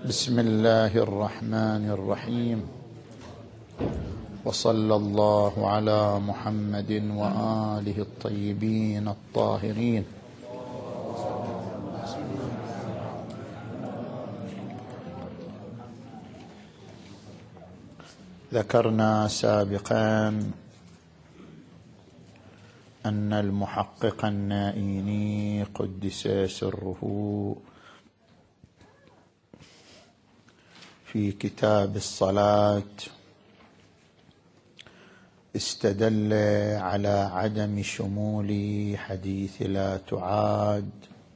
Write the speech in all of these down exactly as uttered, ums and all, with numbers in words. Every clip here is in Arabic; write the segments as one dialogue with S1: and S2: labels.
S1: بسم الله الرحمن الرحيم، وصلى الله على محمد وآله الطيبين الطاهرين. ذكرنا سابقا أن المحقق النائيني قدس سره في كتاب الصلاة استدل على عدم شمول حديث لا تعاد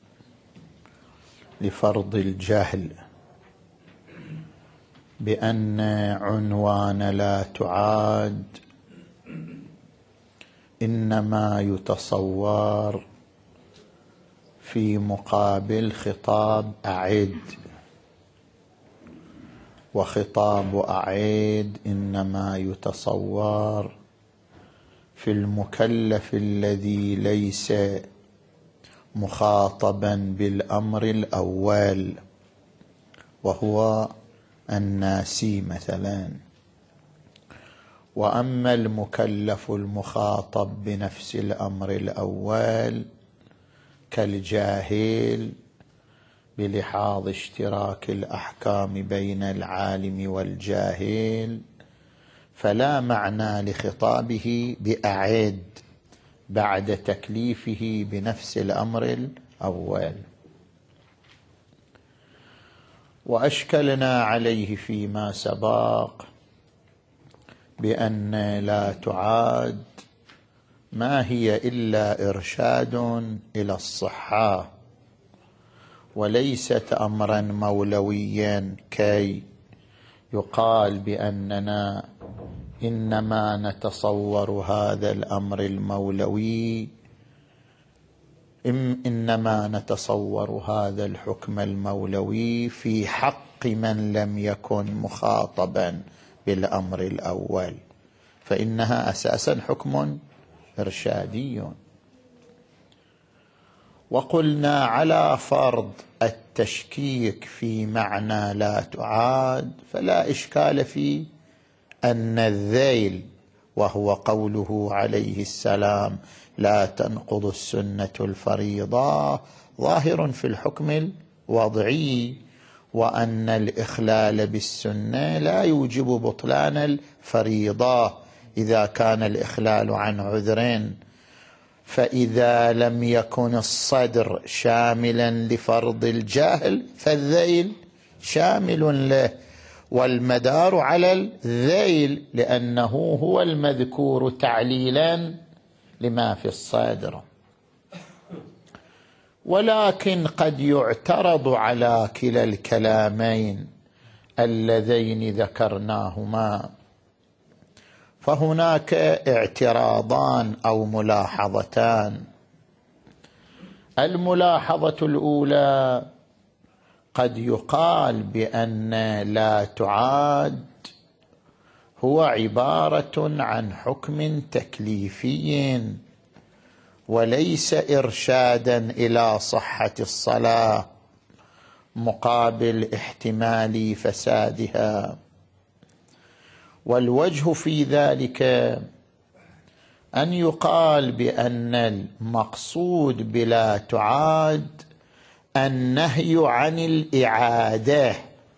S1: لفرض الجهل بأن عنوان لا تعاد إنما يتصور في مقابل خطاب أعد، وخطاب أعيد إنما يتصور في المكلف الذي ليس مخاطبا بالأمر الأول وهو الناسي مثلا. وأما المكلف المخاطب بنفس الأمر الأول كالجاهل بلحاظ اشتراك الأحكام بين العالم والجاهل، فلا معنى لخطابه بأعد بعد تكليفه بنفس الأمر الأول. وأشكلنا عليه فيما سبق بأن لا تعاد ما هي إلا إرشاد إلى الصحة، وليست أمرا مولويا كي يقال بأننا إنما نتصور هذا الأمر المولوي إنما نتصور هذا الحكم المولوي في حق من لم يكن مخاطبا بالأمر الأول، فإنها أساسا حكم إرشادي. وقلنا على فرض التشكيك في معنى لا تعاد فلا إشكال في أن الذيل، وهو قوله عليه السلام لا تنقض السنة الفريضة، ظاهر في الحكم الوضعي، وأن الإخلال بالسنة لا يوجب بطلان الفريضة إذا كان الإخلال عن عذر. فإذا لم يكن الصدر شاملا لفرض الجاهل فالذيل شامل له، والمدار على الذيل لأنه هو المذكور تعليلا لما في الصدر. ولكن قد يعترض على كلا الكلامين اللذين ذكرناهما، فهناك اعتراضان أو ملاحظتان. الملاحظة الأولى: قد يقال بأن لا تعاد هو عبارة عن حكم تكليفي وليس إرشادا إلى صحة الصلاة مقابل احتمال فسادها. والوجه في ذلك أن يقال بأن المقصود بلا تعاد النهي عن الإعادة،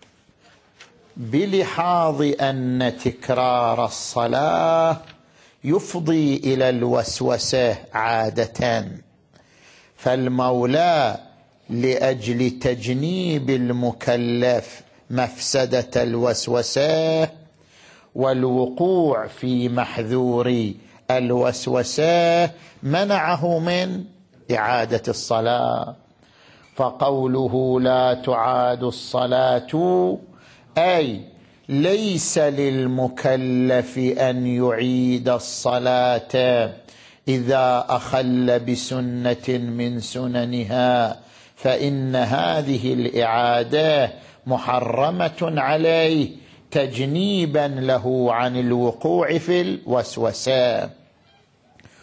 S1: بلحاظ أن تكرار الصلاة يفضي إلى الوسوسة عادة، فالمولى لأجل تجنيب المكلف مفسدة الوسوسة والوقوع في محذور الوسوسة منعه من إعادة الصلاة. فقوله لا تعاد الصلاة أي ليس للمكلف أن يعيد الصلاة إذا أخل بسنة من سننها، فإن هذه الإعادة محرمة عليه تجنيبا له عن الوقوع في الوسوسة.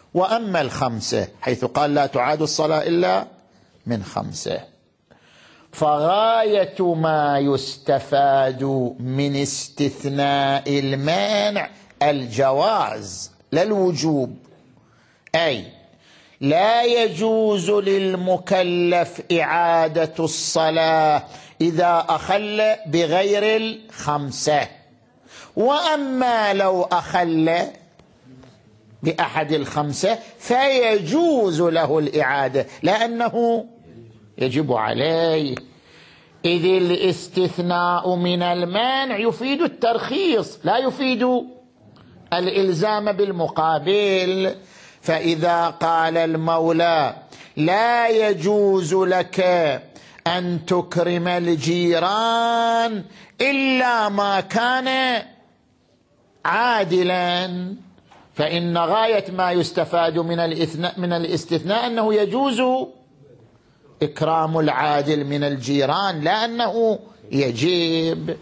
S1: وأما الخمسة حيث قال لا تعاد الصلاة إلا من خمسة، فغاية ما يستفاد من استثناء المانع الجواز لا الوجوب، أي لا يجوز للمكلف إعادة الصلاة إذا أخل بغير الخمسة، وأما لو أخل بأحد الخمسة فيجوز له الإعادة لأنه يجب عليه، إذ الاستثناء من المانع يفيد الترخيص لا يفيد الإلزام بالمقابل. فإذا قال المولى لا يجوز لك أن تكرم الجيران إلا ما كان عادلا، فإن غاية ما يستفاد من الاستثناء من الاستثناء أنه يجوز إكرام العادل من الجيران لا أنه يجب.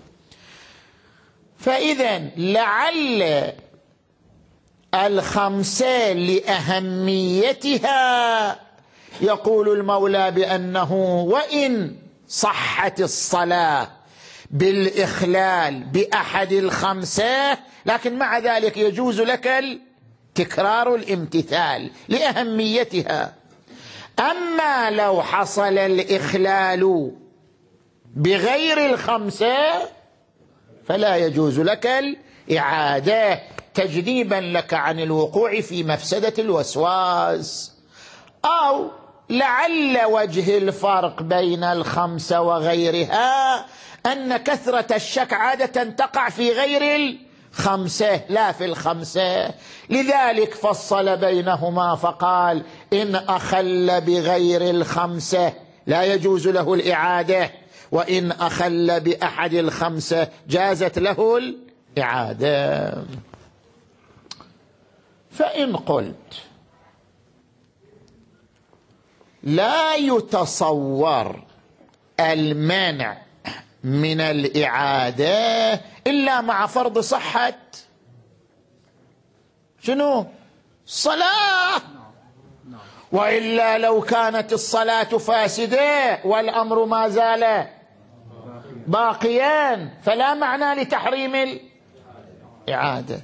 S1: فإذا لعل الخمسة لأهميتها يقول المولى بأنه وإن صحت الصلاة بالإخلال بأحد الخمسة لكن مع ذلك يجوز لك تكرار الامتثال لأهميتها. أما لو حصل الإخلال بغير الخمسة فلا يجوز لك الإعادة تجنيبا لك عن الوقوع في مفسدة الوسواس. أو لعل وجه الفرق بين الخمسة وغيرها أن كثرة الشك عادة تقع في غير الخمسة لا في الخمسة، لذلك فصل بينهما فقال إن أخل بغير الخمسة لا يجوز له الإعادة، وإن أخل بأحد الخمسة جازت له الإعادة. فإن قلت لا يتصور المانع من الإعادة إلا مع فرض صحة شنو؟ الصلاة، وإلا لو كانت الصلاة فاسدة والأمر ما زال باقيا فلا معنى لتحريم الإعادة.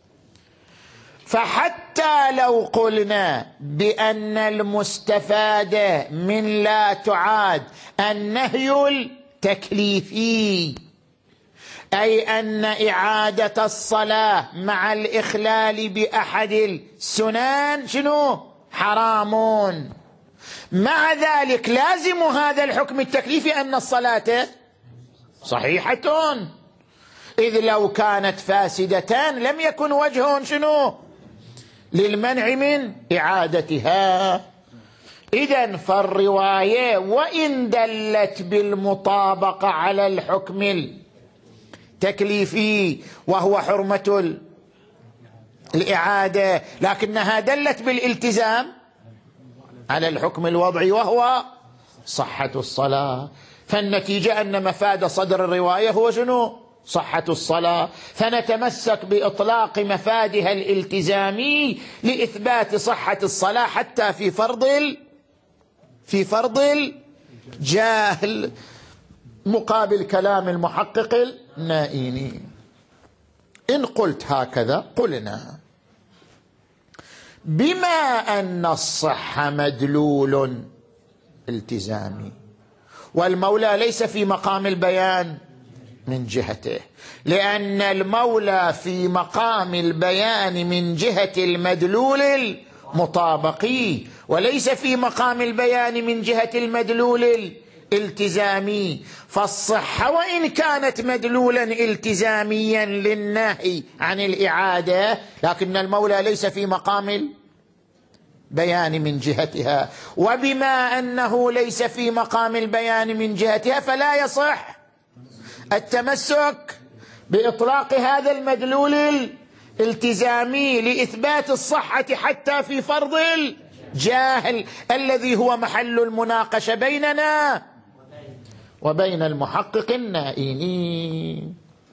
S1: فحتى لو قلنا بأن المستفاد من لا تعاد النهي التكليفي، أي أن إعادة الصلاة مع الإخلال بأحد السنن شنو؟ حرام، مع ذلك لازم هذا الحكم التكليفي أن الصلاة صحيحة، إذ لو كانت فاسدة لم يكن وجه شنو؟ للمنع من إعادتها. إذن فالرواية وإن دلت بالمطابقة على الحكم التكليفي وهو حرمة الإعادة، لكنها دلت بالالتزام على الحكم الوضعي وهو صحة الصلاة، فالنتيجة أن مفاد صدر الرواية هو شنو؟ صحة الصلاة، فنتمسك بإطلاق مفادها الالتزامي لإثبات صحة الصلاة حتى في فرض ال... في فرض الجاهل، مقابل كلام المحقق النائيني. إن قلت هكذا قلنا بما أن الصحة مدلول التزامي والمولى ليس في مقام البيان من جهته، لأن المولى في مقام البيان من جهة المدلول المطابقي وليس في مقام البيان من جهة المدلول الالتزامي، فالصحة وإن كانت مدلولا التزاميا للنهي عن الإعادة لكن المولى ليس في مقام البيان من جهتها، وبما أنه ليس في مقام البيان من جهتها فلا يصح التمسك بإطلاق هذا المدلول الالتزامي لإثبات الصحة حتى في فرض الجاهل الذي هو محل المناقشة بيننا وبين المحقق النائيني.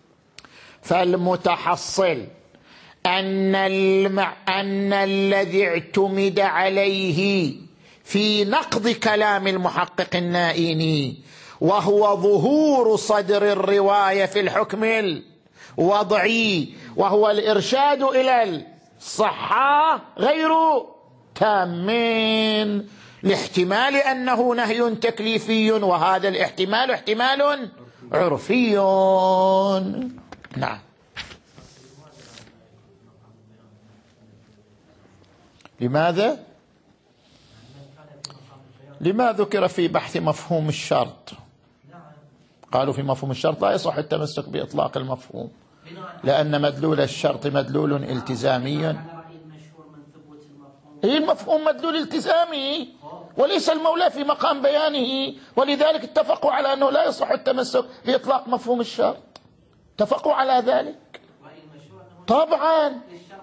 S1: فالمتحصل أن, المع... أن الذي اعتمد عليه في نقض كلام المحقق النائيني وهو ظهور صدر الرواية في الحكم الوضعي، وهو الإرشاد إلى الصحة غير تامين، لاحتمال أنه نهي تكليفي، وهذا الاحتمال احتمال عرفي. نعم. لماذا؟ لما ذكر في بحث مفهوم الشرط؟ قالوا في مفهوم الشرط لا يصح التمسك بإطلاق المفهوم، لأن مدلول الشرط مدلول التزامي. هي المفهوم مدلول التزامي وليس المولى في مقام بيانه، ولذلك اتفقوا على أنه لا يصح التمسك بإطلاق مفهوم الشرط، اتفقوا على ذلك. طبعا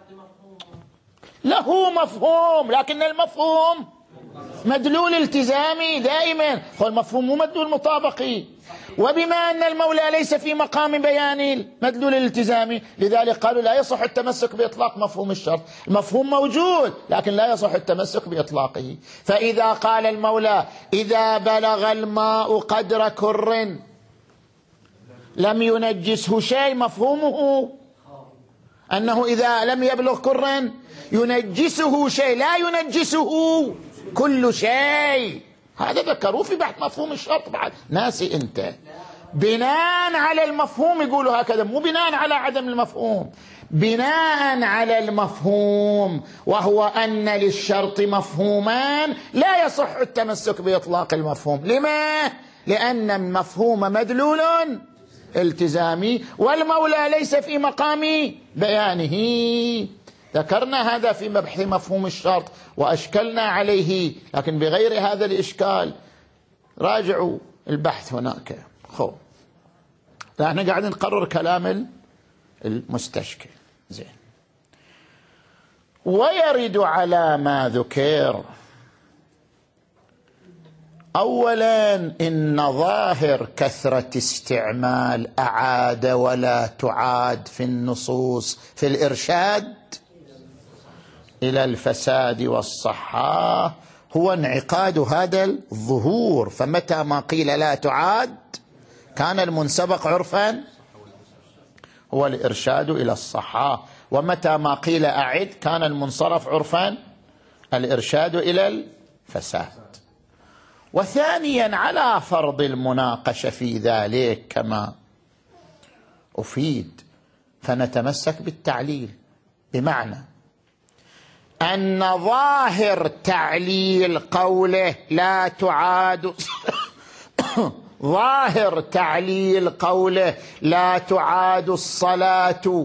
S1: له مفهوم، لكن المفهوم مدلول التزامي دائما، والمفهوم مو مدلول مطابقي، وبما أن المولى ليس في مقام بيان المدلول الالتزامي لذلك قالوا لا يصح التمسك بإطلاق مفهوم الشرط. المفهوم موجود لكن لا يصح التمسك بإطلاقه. فإذا قال المولى إذا بلغ الماء قدر كر لم ينجسه شيء، مفهومه أنه إذا لم يبلغ كر ينجسه شيء، لا ينجسه كل شيء. هذا ذكروه في بحث مفهوم الشرط، بعد ناسي أنت. بناء على المفهوم يقولوا هكذا، مو بناء على عدم المفهوم، بناء على المفهوم، وهو أن للشرط مفهومان لا يصح التمسك بإطلاق المفهوم. لما؟ لأن المفهوم مدلول التزامي والمولى ليس في مقام بيانه. ذكرنا هذا في مبحث مفهوم الشرط وأشكلنا عليه، لكن بغير هذا الإشكال. راجعوا البحث هناك. خو احنا قاعدين نقرر كلام المستشكل. زين. ويرد على ما ذكر أولا إن ظاهر كثرة استعمال أعاد ولا تعاد في النصوص في الإرشاد إلى الفساد والصحة هو انعقاد هذا الظهور. فمتى ما قيل لا تعاد كان المنسبق عرفا هو الإرشاد إلى الصحة، ومتى ما قيل أعد كان المنصرف عرفا الإرشاد إلى الفساد. وثانيا على فرض المناقشة في ذلك كما أفيد فنتمسك بالتعليل، بمعنى أن ظاهر تعليل قوله لا تعاد ظاهر تعليل قوله لا تعاد الصلاة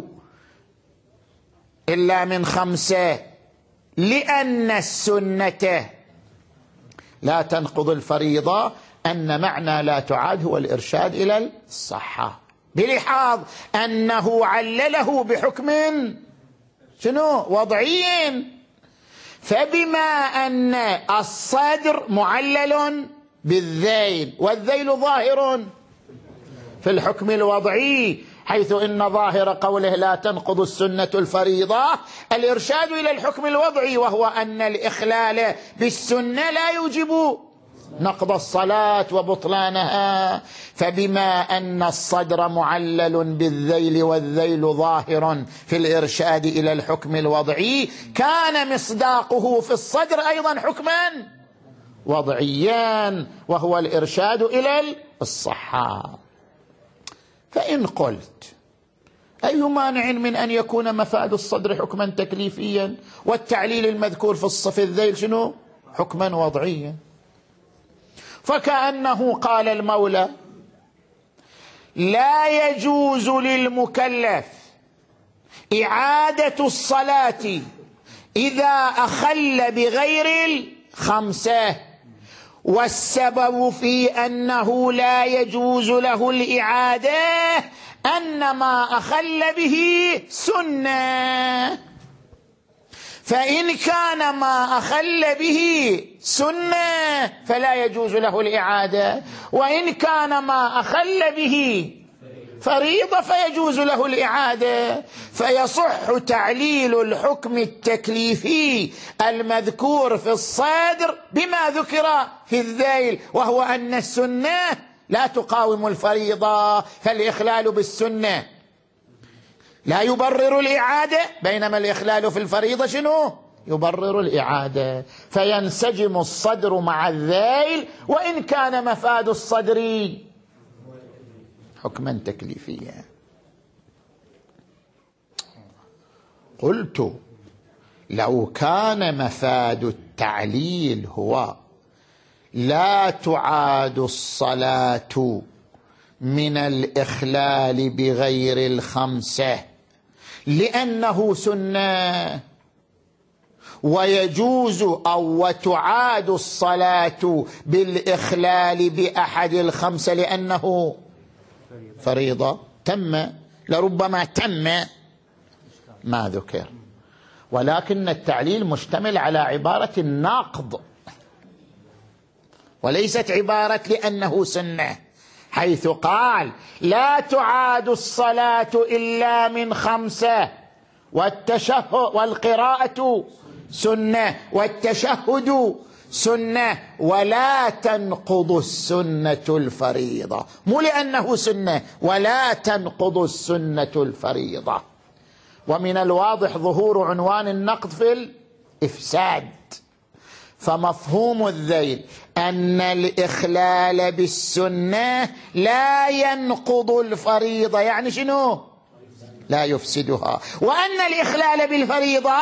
S1: إلا من خمسة لأن السنة لا تنقض الفريضة، أن معنى لا تعاد هو الإرشاد إلى الصحة، بلحاظ أنه علله بحكم شنو؟ وضعي. فبما أن الصدر معلل بالذيل، والذيل ظاهر في الحكم الوضعي، حيث إن ظاهر قوله لا تنقض السنة الفريضة الإرشاد إلى الحكم الوضعي، وهو أن الإخلال بالسنة لا يوجب نقض الصلاة وبطلانها. فبما أن الصدر معلل بالذيل والذيل ظاهر في الإرشاد إلى الحكم الوضعي، كان مصداقه في الصدر أيضا حكما وضعيا، وهو الإرشاد إلى الصحة. فإن قلت أي مانع من أن يكون مفاد الصدر حكما تكليفيا والتعليل المذكور في الصف الذيل شنو؟ حكما وضعيا. فكأنه قال المولى لا يجوز للمكلف إعادة الصلاة إذا أخل بغير الخمسة، والسبب في أنه لا يجوز له الإعادة أن ما أخل به سنة، فإن كان ما أخل به سنة فلا يجوز له الإعادة، وإن كان ما أخل به فريضة فيجوز له الإعادة. فيصح تعليل الحكم التكليفي المذكور في الصدر بما ذكر في الذيل، وهو أن السنة لا تقاوم الفريضة، فالإخلال بالسنة لا يبرر الإعادة، بينما الإخلال في الفريضة شنو؟ يبرر الإعادة. فينسجم الصدر مع الذيل وإن كان مفاد الصدر حكما تكليفيا. قلت لو كان مفاد التعليل هو لا تعاد الصلاة من الإخلال بغير الخمسة لأنه سنة، ويجوز أو وتعاد الصلاة بالإخلال بأحد الخمسة لأنه فريضة، تم لربما تم ما ذكر. ولكن التعليل مشتمل على عبارة الناقض وليست عبارة لأنه سنة، حيث قال لا تعاد الصلاة إلا من خمسة والتشهد والقراءة سنة والتشهد سنة ولا تنقض السنة الفريضة، مو لأنه سنة، ولا تنقض السنة الفريضة. ومن الواضح ظهور عنوان النقض في الإفساد، فمفهوم الذيل أن الإخلال بالسنة لا ينقض الفريضة، يعني شنو؟ لا يفسدها، وأن الإخلال بالفريضة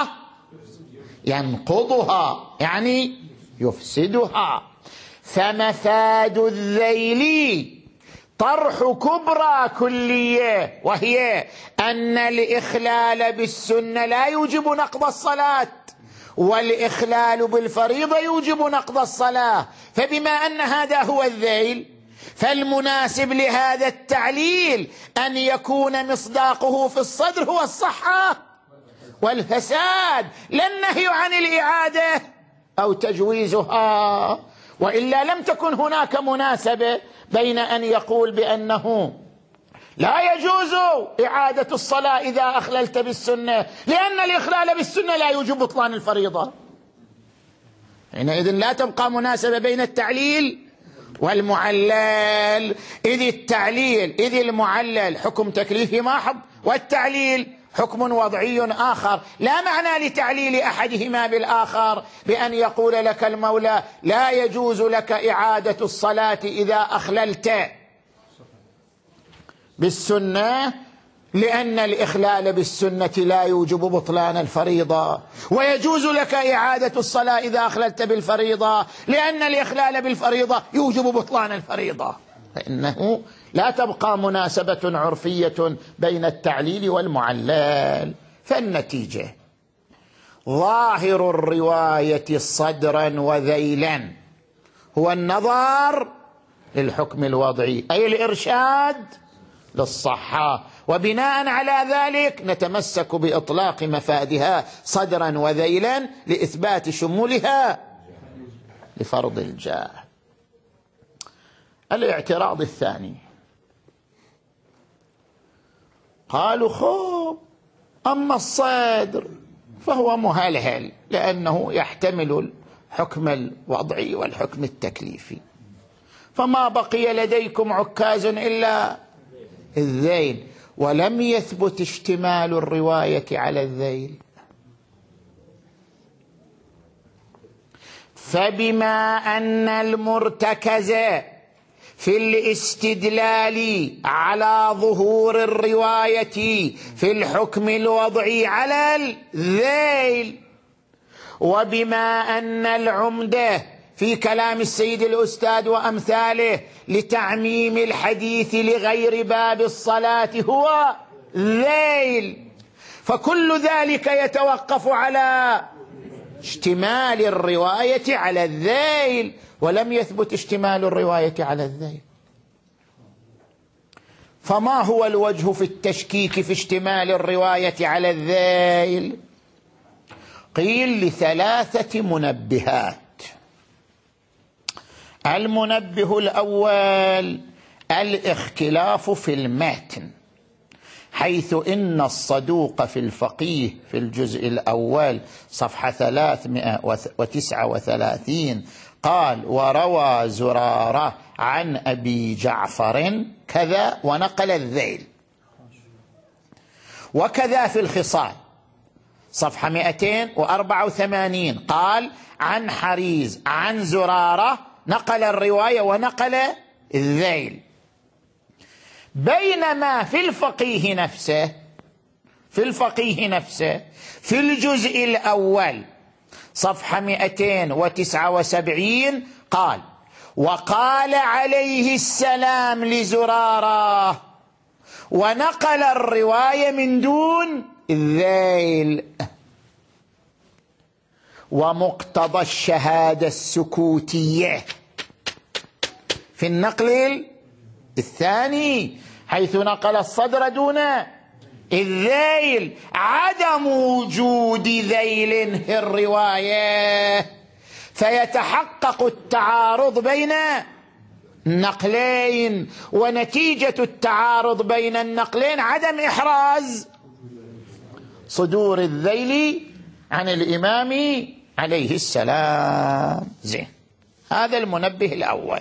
S1: ينقضها يعني يفسدها. فمفاد الذيل طرح كبرى كلية، وهي أن الإخلال بالسنة لا يوجب نقض الصلاة، والإخلال بالفريضة يوجب نقض الصلاة. فبما أن هذا هو الذيل، فالمناسب لهذا التعليل أن يكون مصداقه في الصدر هو الصحة والفساد، لا النهي عن الإعادة أو تجويزها، وإلا لم تكن هناك مناسبة بين أن يقول بأنه لا يجوز إعادة الصلاة إذا أخللت بالسنة لأن الإخلال بالسنة لا يوجب بطلان الفريضة، حينئذ لا تبقى مناسبة بين التعليل والمعلل، إذ التعليل إذ المعلل حكم تكليفي محض، والتعليل حكم وضعي آخر. لا معنى لتعليل أحدهما بالآخر بأن يقول لك المولى لا يجوز لك إعادة الصلاة إذا أخللت بالسنة لأن الإخلال بالسنة لا يوجب بطلان الفريضة، ويجوز لك إعادة الصلاة إذا أخللت بالفريضة لأن الإخلال بالفريضة يوجب بطلان الفريضة، فإنه لا تبقى مناسبة عرفية بين التعليل والمعلل. فالنتيجة ظاهر الرواية صدرا وذيلا هو النظر للحكم الوضعي، أي الإرشاد للصحة، وبناء على ذلك نتمسك بإطلاق مفادها صدرا وذيلا لإثبات شمولها لفرض الجاه. الاعتراض الثاني، قالوا خب أما الصدر فهو مهلهل لأنه يحتمل الحكم الوضعي والحكم التكليفي، فما بقي لديكم عكاز إلا الذيل، ولم يثبت اشتمال الرواية على الذيل، فبما أن المرتكز في الاستدلال على ظهور الرواية في الحكم الوضعي على الذيل، وبما أن العمدة في كلام السيد الأستاذ وأمثاله لتعميم الحديث لغير باب الصلاة هو ذيل، فكل ذلك يتوقف على اشتمال الرواية على الذيل، ولم يثبت اشتمال الرواية على الذيل. فما هو الوجه في التشكيك في اشتمال الرواية على الذيل؟ قيل لثلاثة منبهات. المنبه الأول الاختلاف في المتن، حيث إن الصدوق في الفقيه في الجزء الأول صفحة ثلاثمائة وتسعة وثلاثين قال وروى زرارة عن أبي جعفر كذا ونقل الذيل. وكذا في الخصال صفحة مئتين وأربعة وثمانين قال عن حريز عن زرارة، نقل الرواية ونقل الذيل. بينما في الفقيه نفسه في الفقيه نفسه في الجزء الأول صفحة مئتين وتسعة وسبعين قال وقال عليه السلام لزرارة، ونقل الرواية من دون الذيل. ومقتضى الشهادة السكوتية في النقل الثاني حيث نقل الصدر دون الذيل عدم وجود ذيل في الرواية، فيتحقق التعارض بين النقلين، ونتيجة التعارض بين النقلين عدم إحراز صدور الذيل عن الإمام عليه السلام. زين، هذا المنبه الأول.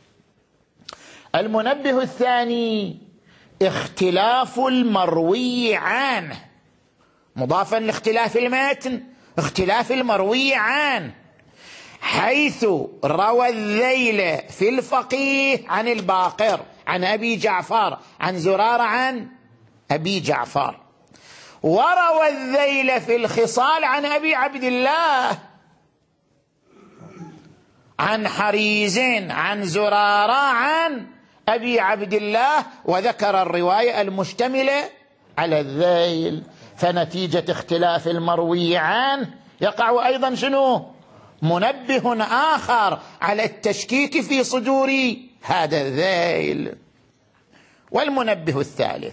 S1: المنبه الثاني اختلاف المروي عنه، مضافا لاختلاف المتن، اختلاف المروي عنه، حيث روى الذيل في الفقيه عن الباقر عن أبي جعفر عن زرارة عن أبي جعفر، وروى الذيل في الخصال عن أبي عبد الله عن حريز عن زرارة عن أبي عبد الله، وذكر الرواية المشتملة على الذيل. فنتيجة اختلاف المروي عنه يقع أيضا شنو؟ منبه آخر على التشكيك في صدور هذا الذيل. والمنبه الثالث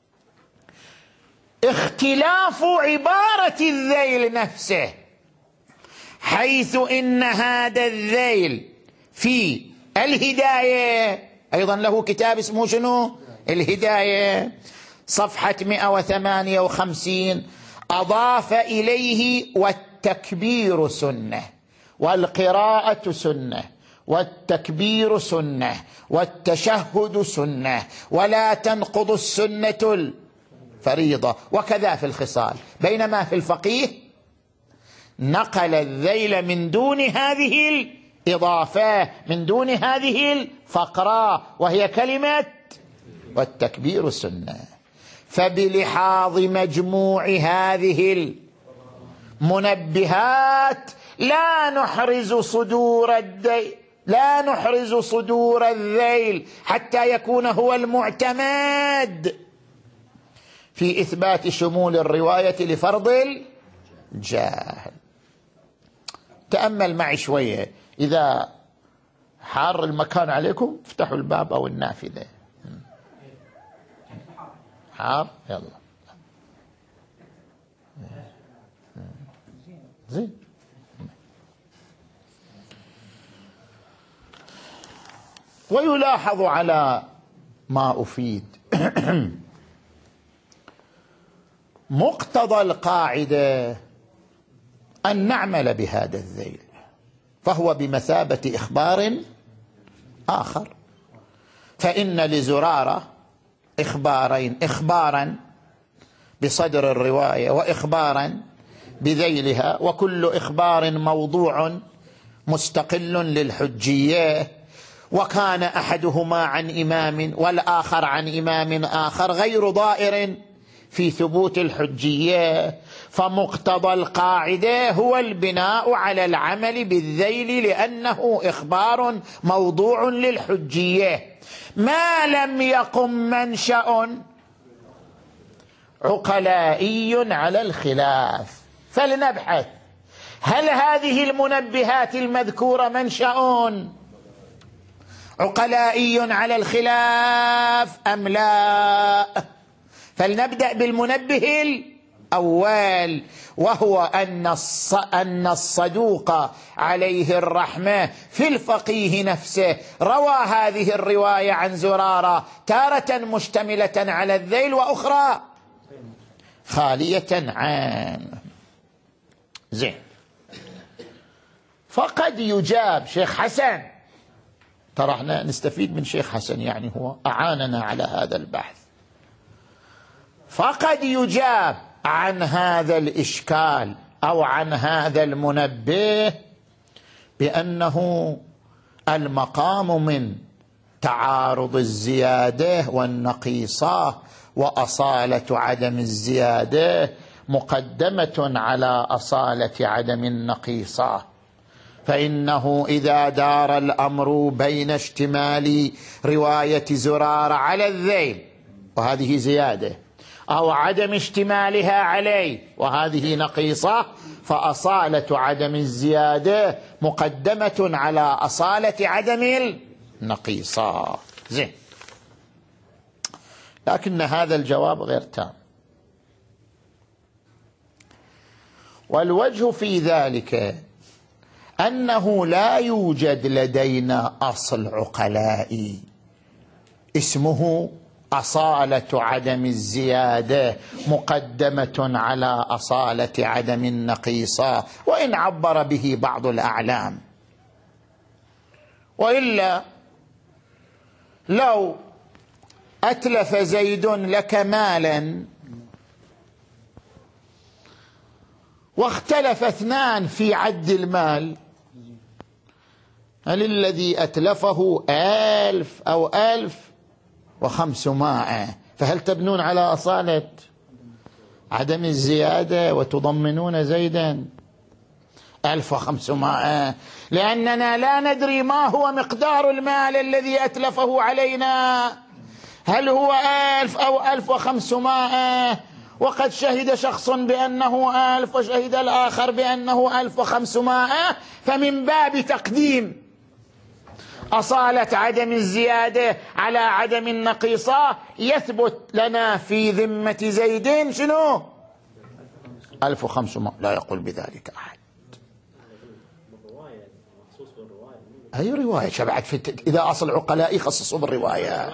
S1: اختلاف عبارة الذيل نفسه، حيث إن هذا الذيل في الهداية، أيضا له كتاب اسمه شنو؟ الهداية، صفحة مئة وثمانية وخمسين، أضاف إليه والتكبير سنة والقراءة سنة والتكبير سنة والتشهد سنة ولا تنقض السنة الفريضة. وكذا في الخصال. بينما في الفقيه نقل الذيل من دون هذه الإضافة، من دون هذه الفقرة، وهي كلمة والتكبير سنة. فبلحاظ مجموع هذه المنبهات لا نحرز صدور الذيل لا نحرز صدور الذيل حتى يكون هو المعتمد في إثبات شمول الرواية لفرض الجاهل. تأمل معي شوية، إذا حار المكان عليكم افتحوا الباب أو النافذة. حار، يلا زين. ويلاحظ على ما أفيد مقتضى القاعدة أن نعمل بهذا الذيل، فهو بمثابة إخبار آخر. فإن لزرارة إخبارين، إخبارا بصدر الرواية وإخبارا بذيلها، وكل إخبار موضوع مستقل للحجية، وكان أحدهما عن إمام والآخر عن إمام آخر، غير ضائر في ثبوت الحجية. فمقتضى القاعدة هو البناء على العمل بالذيل، لأنه إخبار موضوع للحجية ما لم يقم منشأ عقلائي على الخلاف. فلنبحث هل هذه المنبهات المذكورة منشأ عقلائي على الخلاف أم لا؟ فلنبدأ بالمنبه الأول، وهو أن الصدوق عليه الرحمة في الفقيه نفسه روى هذه الرواية عن زرارة تارة مشتملة على الذيل وأخرى خالية عنه. زين. فقد يجاب شيخ حسن، ترى احنا نستفيد من شيخ حسن، يعني هو أعاننا على هذا البحث. فقد يجاب عن هذا الإشكال أو عن هذا المنبه بأنه المقام من تعارض الزيادة والنقيصة وأصالة عدم الزيادة مقدمة على أصالة عدم النقيصة، فإنه إذا دار الأمر بين اشتمال رواية زرارة على الذيل وهذه زيادة أو عدم اشتمالها عليه وهذه نقيصة، فأصالة عدم الزيادة مقدمة على أصالة عدم النقيصة. زين، لكن هذا الجواب غير تام، والوجه في ذلك أنه لا يوجد لدينا أصل عقلائي اسمه أصالة عدم الزيادة مقدمة على أصالة عدم النقيصة، وإن عبر به بعض الأعلام. وإلا لو أتلف زيد لك مالا واختلف اثنان في عد المال، هل الذي أتلفه ألف أو ألف وخمسمائة، فهل تبنون على أصالة عدم الزيادة وتضمنون زيدا ألف وخمسمائة؟ لأننا لا ندري ما هو مقدار المال الذي أتلفه علينا، هل هو ألف أو ألف وخمسمائة، وقد شهد شخص بأنه ألف وشهد الآخر بأنه ألف وخمسمائة، فمن باب تقديم أصالة عدم الزيادة على عدم النقيصة يثبت لنا في ذمة زيد شنو؟ ألف وخمسمائة. لا يقول بذلك أحد. أي رواية شبعت في الت... إذا أصل عقلاء يخصصوا بالرواية.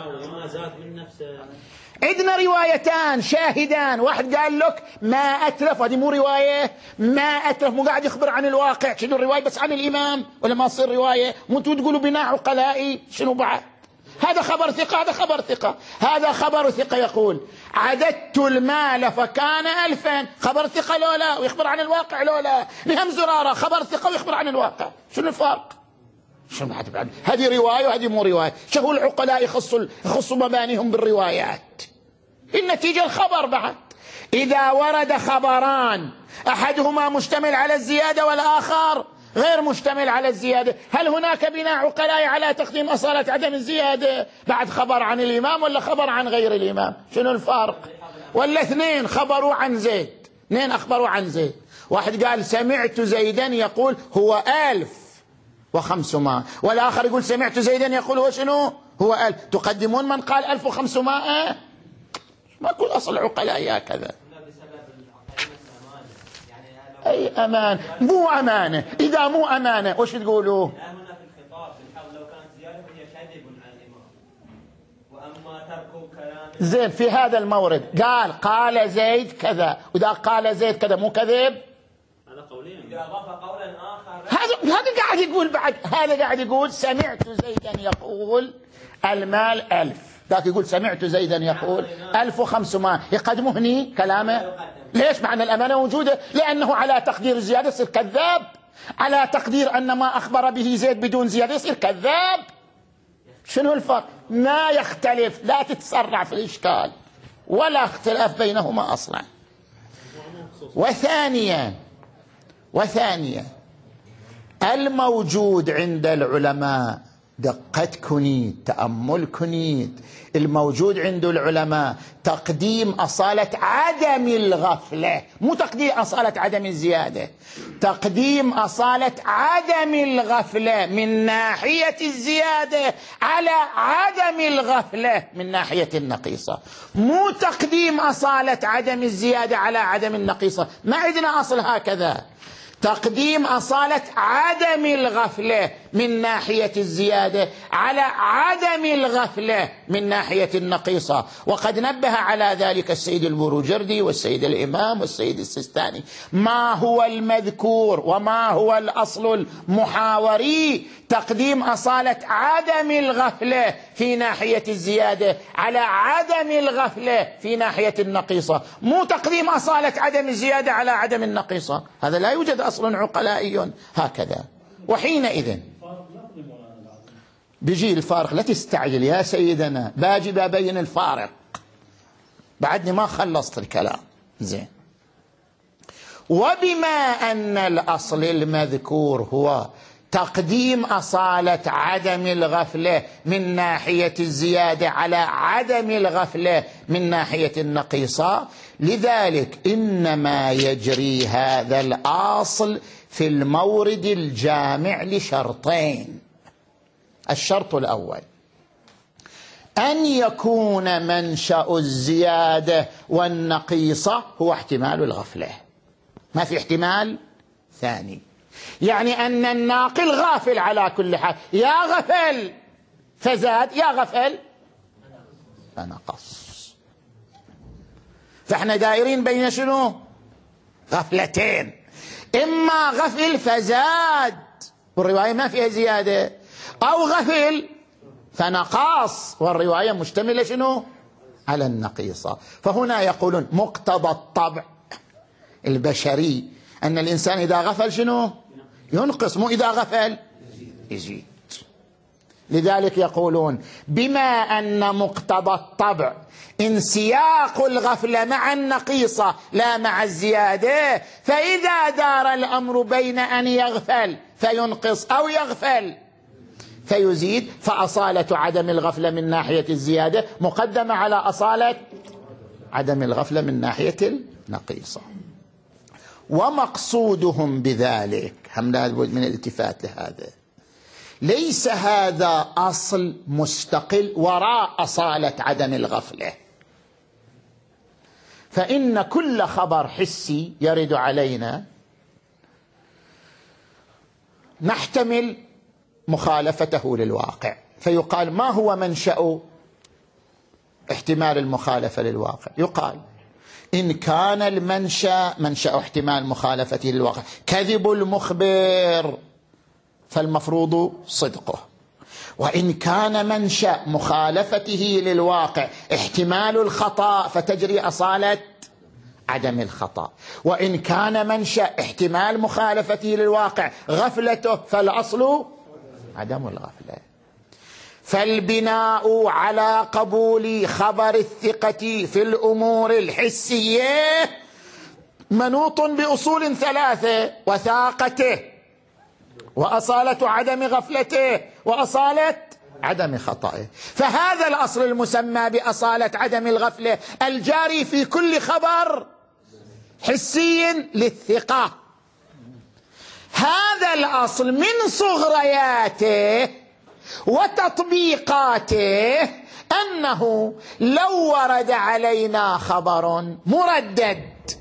S1: عندنا روايتان شاهدان، واحد قال لك ما أتلف، هذه مو رواية، ما أتلف مو قاعد يخبر عن الواقع، شنو الرواية بس عن الإمام ولا ما تصير رواية؟ مو انتوا تقولوا بناء عقلائي، شنو بعد؟ هذا خبر ثقة، هذا خبر ثقة، هذا خبر ثقة يقول عددت المال فكان ألفا، خبر ثقة لو لا، ويخبر عن الواقع لو لا. نهم زرارة خبر ثقة ويخبر عن الواقع، شنو الفرق؟ شنو بعد؟ هذه رواية وهذه مو رواية. شهو العقلاء يخصوا يخصوا مبانيهم بالروايات، النتيجة الخبر بعد. إذا ورد خبران أحدهما مشتمل على الزيادة والآخر غير مشتمل على الزيادة، هل هناك بناء عقلاء على تقديم أصالة عدم الزيادة بعد خبر عن الإمام ولا خبر عن غير الإمام؟ شنو الفرق؟ ولا اثنين خبروا عن زيد، اثنين أخبروا عن زيد، واحد قال سمعت زيدا يقول هو ألف وخمسمائة، والآخر يقول سمعت زيدا يقول هو شنو؟ هو ألف. تقدمون من قال ألف وخمسمائة؟ ما كل أصل عقلاء هكذا. أي أمان؟ مو أمانة. إذا مو أمانة وش تقولوا؟
S2: لا، هنا في الخطاب بالحال لو كانت زيادة هي كذب عن الإمام، وأما ترك كلام
S1: زين في هذا المورد قال قال زيد كذا، وإذا قال زيد كذا مو كذب؟
S2: هذا قولين. إذا أضاف قولا آخر
S1: هذا هذا قاعد يقول بعد، هذا قاعد يقول سمعت زيدا يقول المال ألف، ذاك يقول سمعت زيدا يقول ألف وخمسمائة، يقدمه هني كلامه. ليش؟ معنى الأمانة موجودة، لأنه على تقدير الزيادة يصير كذاب، على تقدير أن ما أخبر به زيد بدون زيادة يصير كذاب. شنو الفرق؟ ما يختلف، لا تتسرع في الإشكال، ولا اختلاف بينهما أصلا. وثانيا وثانيا الموجود عند العلماء، دقة كنيت، تأمل كنيت، الموجود عند العلماء تقديم أصالة عدم الغفلة، مو تقديم أصالة عدم الزيادة، تقديم أصالة عدم الغفلة من ناحية الزيادة على عدم الغفلة من ناحية النقيصة، مو تقديم أصالة عدم الزيادة على عدم النقيصة. ما عندنا أصل هكذا. تقديم أصالة عدم الغفلة من ناحية الزيادة على عدم الغفلة من ناحية النقيصة. وقد نبه على ذلك السيد البروجردي والسيد الإمام والسيد السيستاني. ما هو المذكور وما هو الأصل المحاوري؟ تقديم أصالة عدم الغفلة في ناحية الزيادة على عدم الغفلة في ناحية النقيصة، مو تقديم أصالة عدم الزيادة على عدم النقيصة. هذا لا يوجد أصل عقلائي هكذا. وحينئذ بيجي الفارق. لا تستعجل يا سيدنا، باجي ببين الفارق، بعدني ما خلصت الكلام. زين. وبما أن الأصل المذكور هو تقديم أصالة عدم الغفلة من ناحية الزيادة على عدم الغفلة من ناحية النقيصة، لذلك إنما يجري هذا الأصل في المورد الجامع لشرطين. الشرط الأول أن يكون منشأ الزيادة والنقيصة هو احتمال الغفلة، ما في احتمال ثاني. يعني أن الناقل غافل على كل حال، يا غفل فزاد يا غفل فنقص. فاحنا دائرين بين شنو؟ غفلتين، إما غفل فزاد والرواية ما فيها زيادة، أو غفل فنقص والرواية مشتملة شنو؟ على النقيصة. فهنا يقولون مقتضى الطبع البشري أن الإنسان إذا غفل شنو؟ ينقص، مو إذا غفل يزيد. لذلك يقولون بما أن مقتضى الطبع انسياق الغفلة مع النقيصة لا مع الزيادة، فإذا دار الأمر بين أن يغفل فينقص أو يغفل فيزيد، فأصالة عدم الغفلة من ناحية الزيادة مقدمة على أصالة عدم الغفلة من ناحية النقيصة. ومقصودهم بذلك، هم لابد من الالتفات لهذا، ليس هذا أصل مستقل وراء أصالة عدم الغفلة. فإن كل خبر حسي يرد علينا نحتمل مخالفته للواقع، فيقال ما هو منشأ احتمال المخالفة للواقع؟ يقال إن كان المنشأ منشأ احتمال مخالفته للواقع كذب المخبر فالمفروض صدقه، وإن كان منشأ مخالفته للواقع احتمال الخطأ فتجري أصالة عدم الخطأ، وإن كان منشأ احتمال مخالفته للواقع غفلته فالأصل عدم الغفلة. فالبناء على قبول خبر الثقة في الأمور الحسية منوط بأصول ثلاثة: وثاقته، وأصالة عدم غفلته، وأصالة عدم خطأه. فهذا الأصل المسمى بأصالة عدم الغفلة الجاري في كل خبر حسي للثقة، هذا الأصل من صغرياته وتطبيقاته أنه لو ورد علينا خبر مردد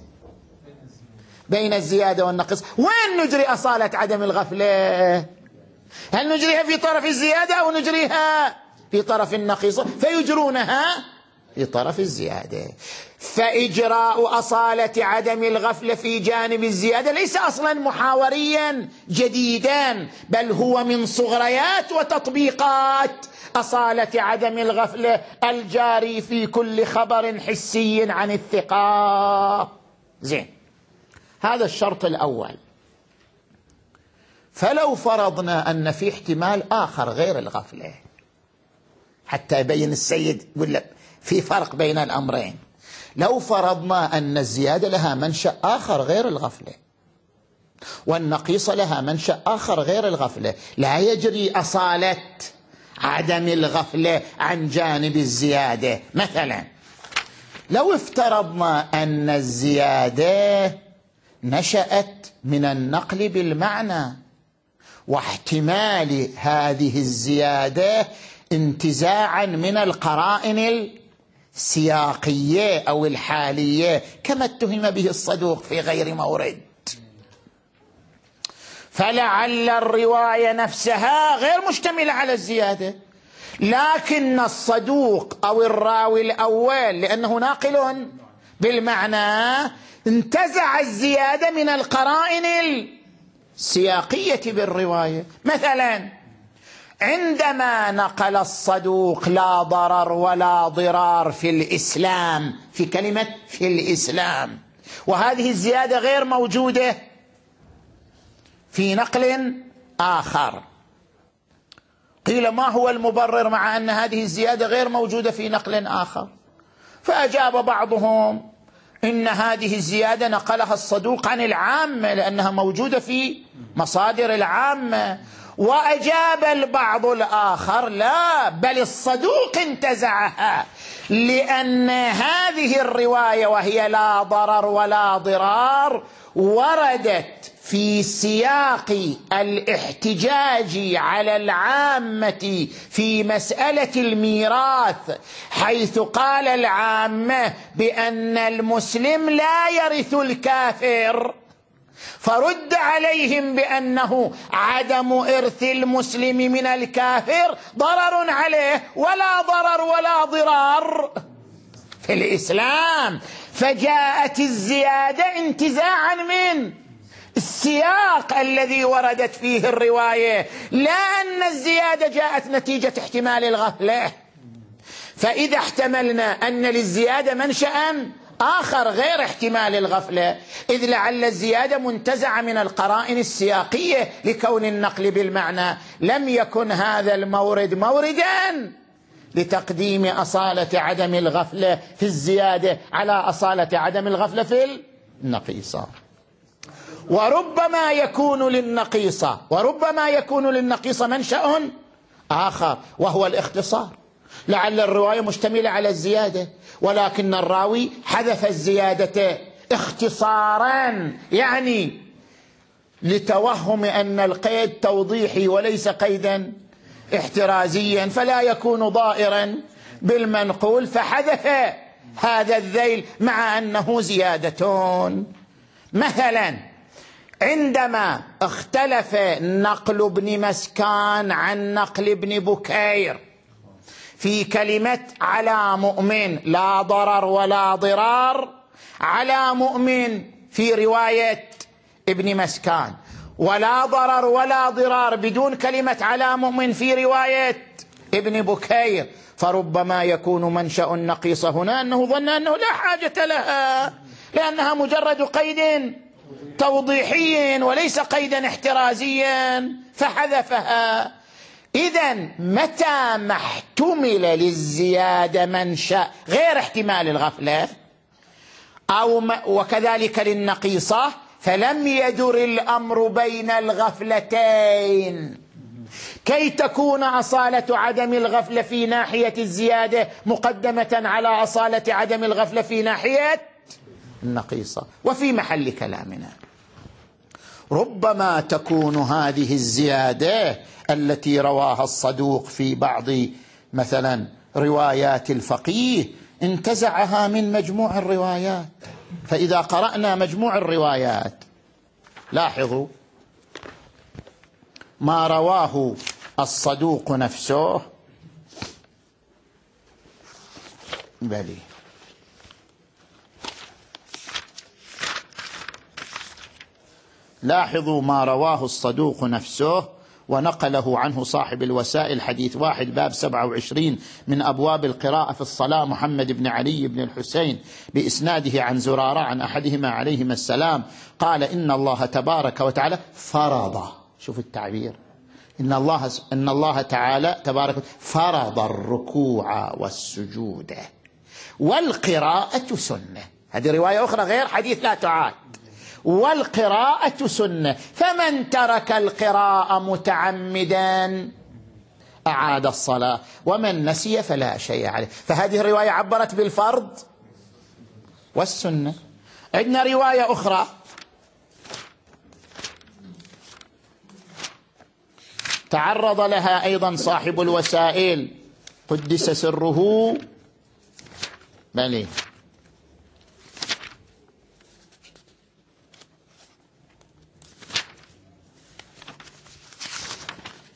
S1: بين الزيادة والنقص، وين نجري أصالة عدم الغفلة؟ هل نجريها في طرف الزيادة أو نجريها في طرف النقيصة؟ فيجرونها في طرف الزيادة. فإجراء أصالة عدم الغفلة في جانب الزيادة ليس أصلا محاوريا جديدا، بل هو من صغريات وتطبيقات أصالة عدم الغفلة الجاري في كل خبر حسي عن الثقة. زين، هذا الشرط الأول. فلو فرضنا أن في احتمال آخر غير الغفلة، حتى يبين السيد يقول لك في فرق بين الأمرين، لو فرضنا أن الزيادة لها منشأ آخر غير الغفلة والنقيصة لها منشأ آخر غير الغفلة، لا يجري أصالة عدم الغفلة عن جانب الزيادة. مثلا لو افترضنا أن الزيادة نشأت من النقل بالمعنى، واحتمال هذه الزيادة انتزاعا من القرائن السياقية أو الحالية كما اتهم به الصدوق في غير مورد. فلعل الرواية نفسها غير مشتملة على الزيادة، لكن الصدوق أو الراوي الأول لأنه ناقل بالمعنى انتزع الزيادة من القرائن السياقية بالرواية. مثلا عندما نقل الصدوق لا ضرر ولا ضرار في الإسلام، في كلمة في الإسلام، وهذه الزيادة غير موجودة في نقل آخر، قيل ما هو المبرر مع أن هذه الزيادة غير موجودة في نقل آخر؟ فأجاب بعضهم إن هذه الزيادة نقلها الصدوق عن العامة لأنها موجودة في مصادر العامة. وأجاب البعض الآخر لا، بل الصدوق انتزعها، لأن هذه الرواية وهي لا ضرر ولا ضرار وردت في سياق الاحتجاج على العامة في مسألة الميراث، حيث قال العامة بأن المسلم لا يرث الكافر، فرد عليهم بأنه عدم إرث المسلم من الكافر ضرر عليه ولا ضرر ولا ضرار في الإسلام. فجاءت الزيادة انتزاعا من السياق الذي وردت فيه الرواية، لا أن الزيادة جاءت نتيجة احتمال الغفلة. فإذا احتملنا أن للزيادة منشأ آخر غير احتمال الغفلة، إذ لعل الزيادة منتزعة من القرائن السياقية لكون النقل بالمعنى، لم يكن هذا المورد موردا لتقديم أصالة عدم الغفلة في الزيادة على أصالة عدم الغفلة في النقيصة. وربما يكون للنقيصة وربما يكون للنقيصة منشأ آخر وهو الاختصار، لعل الرواية مشتملة على الزيادة ولكن الراوي حذف الزيادة اختصارا، يعني لتوهم أن القيد توضيحي وليس قيدا احترازيا فلا يكون ضائرا بالمنقول، فحذف هذا الذيل مع أنه زيادة. مثلا عندما اختلف نقل ابن مسكان عن نقل ابن بكير في كلمة على مؤمن لا ضرر ولا ضرار، على مؤمن في رواية ابن مسكان، ولا ضرر ولا ضرار بدون كلمة على مؤمن في رواية ابن بكير، فربما يكون منشأ النقيصة هنا أنه ظن أنه لا حاجة لها لأنها مجرد قيد توضيحي وليس قيدا احترازيا فحذفها. إذن متى ما احتمل للزيادة منشأ غير احتمال الغفلة أو وكذلك للنقيصة، فلم يدر الأمر بين الغفلتين كي تكون أصالة عدم الغفلة في ناحية الزيادة مقدمة على أصالة عدم الغفلة في ناحية النقيصة. وفي محل كلامنا ربما تكون هذه الزيادة التي رواها الصدوق في بعض مثلا روايات الفقيه انتزعها من مجموع الروايات. فإذا قرأنا مجموع الروايات لاحظوا ما رواه الصدوق نفسه، بلي لاحظوا ما رواه الصدوق نفسه ونقله عنه صاحب الوسائل حديث واحد باب سبعة وعشرين من أبواب القراءة في الصلاة محمد بن علي بن الحسين بإسناده عن زرارة عن أحدهما عليهما السلام قال إن الله تبارك وتعالى فرض، شوف التعبير، إن الله, إن الله تعالى تبارك فرض الركوع والسجود والقراءة سنة. هذه رواية أخرى غير حديث لا تعاد. والقراءة سنة، فمن ترك القراءة متعمدا أعاد الصلاة ومن نسي فلا شيء عليه. فهذه الرواية عبرت بالفرض والسنة. عندنا رواية أخرى تعرض لها أيضا صاحب الوسائل قدس سره، بلي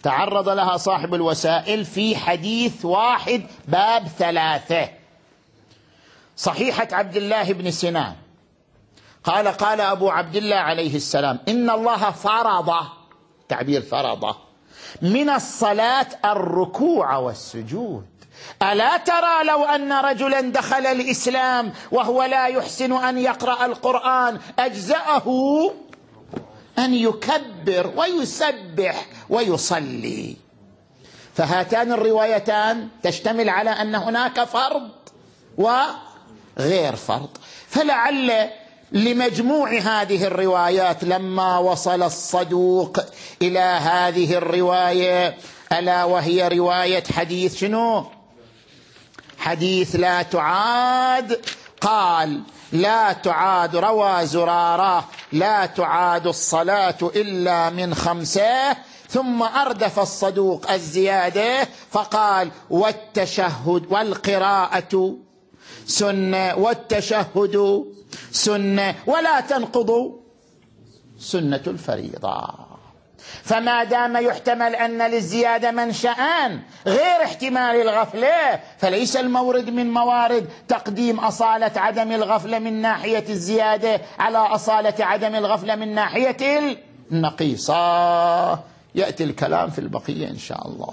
S1: تعرض لها صاحب الوسائل في حديث واحد باب ثلاثة. صحيحة عبد الله بن سنان قال قال أبو عبد الله عليه السلام: إن الله فرض، تعبير فرض، من الصلاة الركوع والسجود. ألا ترى لو أن رجلا دخل الإسلام وهو لا يحسن أن يقرأ القرآن أجزأه أن يكبر ويسبح ويصلي. فهاتان الروايتان تشتمل على أن هناك فرض وغير فرض. فلعل لمجموع هذه الروايات لما وصل الصدوق إلى هذه الرواية، ألا وهي رواية حديث شنو؟ حديث لا تعاد، قال: لا تعاد، روى زرارة: لا تعاد الصلاة إلا من خمسة، ثم أردف الصدوق الزيادة فقال: والتشهد والقراءة سنة، والتشهد سنة، ولا تنقض سنة الفريضة. فما دام يحتمل أن للزيادة منشأان غير احتمال الغفلة، فليس المورد من موارد تقديم أصالة عدم الغفلة من ناحية الزيادة على أصالة عدم الغفلة من ناحية النقيصة. يأتي الكلام في البقية إن شاء الله.